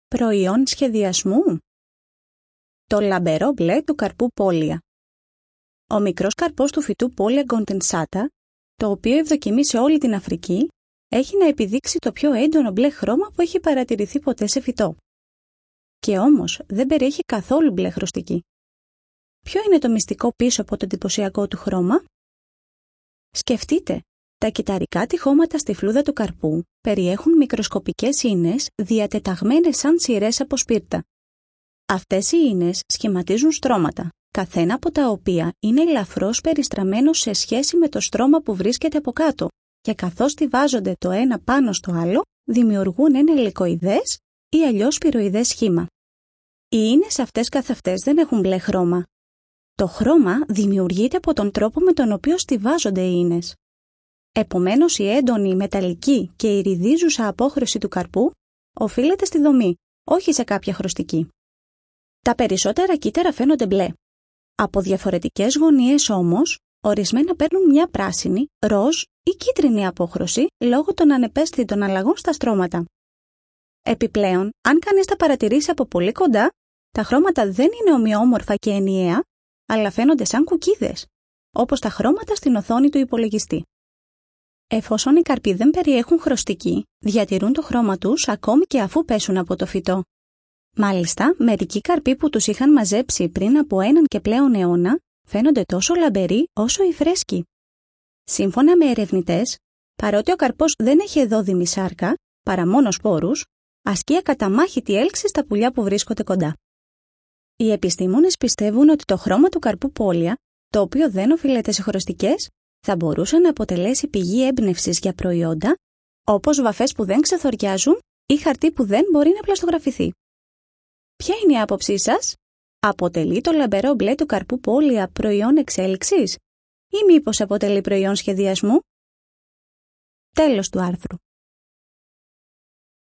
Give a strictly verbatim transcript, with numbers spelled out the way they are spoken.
Προϊόν σχεδιασμού. Το λαμπερό μπλε του καρπού πόλια. Ο μικρός καρπός του φυτού Πόλια γκοντενσάτα, το οποίο ευδοκιμεί σε όλη την Αφρική, έχει να επιδείξει το πιο έντονο μπλε χρώμα που έχει παρατηρηθεί ποτέ σε φυτό. Και όμως δεν περιέχει καθόλου μπλε χρωστική. Ποιο είναι το μυστικό πίσω από το εντυπωσιακό του χρώμα? Σκεφτείτε, τα κυταρικά τυχώματα στη φλούδα του καρπού περιέχουν μικροσκοπικές ίνες διατεταγμένες σαν σειρές από σπίρτα. Αυτές οι ίνες σχηματίζουν στρώματα, καθένα από τα οποία είναι ελαφρώς περιστραμμένο σε σχέση με το στρώμα που βρίσκεται από κάτω και καθώς στιβάζονται το ένα πάνω στο άλλο, δημιουργούν ένα ελικοειδές ή αλλιώς σπυροειδές σχήμα. Οι ίνες αυτές καθ' αυτές δεν έχουν μπλε χρώμα. Το χρώμα δημιουργείται από τον τρόπο με τον οποίο στιβάζονται οι ίνες. Επομένως, η έντονη μεταλλική και ηριδίζουσα απόχρωση του καρπού οφείλεται στη δομή, όχι σε κάποια χρωστική. Τα περισσότερα κύτταρα φαίνονται μπλε. Από διαφορετικές γωνίες όμως, ορισμένα παίρνουν μια πράσινη, ροζ ή κίτρινη απόχρωση λόγω των ανεπαίσθητων αλλαγών στα στρώματα. Επιπλέον, αν κανείς τα παρατηρήσει από πολύ κοντά, τα χρώματα δεν είναι ομοιόμορφα και ενιαία, αλλά φαίνονται σαν κουκκίδες, όπως τα χρώματα στην οθόνη του υπολογιστή. Εφόσον οι καρποί δεν περιέχουν χρωστική, διατηρούν το χρώμα τους ακόμη και αφού πέσουν από το φυτό. Μάλιστα, μερικοί καρποί που τους είχαν μαζέψει πριν από έναν και πλέον αιώνα φαίνονται τόσο λαμπεροί όσο οι φρέσκοι. Σύμφωνα με ερευνητές, παρότι ο καρπός δεν έχει εδόδημη σάρκα, παρά μόνο σπόρους, ασκεί ακαταμάχητη έλξη στα πουλιά που βρίσκονται κοντά. Οι επιστήμονες πιστεύουν ότι το χρώμα του καρπού πόλια, το οποίο δεν οφείλεται σε χρωστικές, θα μπορούσε να αποτελέσει πηγή έμπνευσης για προϊόντα, όπως βαφές που δεν ξεθοριάζουν ή χαρτί που δεν μπορεί να πλαστογραφηθεί. Ποια είναι η άποψή σας? Αποτελεί το λαμπερό μπλε του καρπού πόλια προϊόν εξέλιξης ή μήπως αποτελεί προϊόν σχεδιασμού? Τέλος του άρθρου.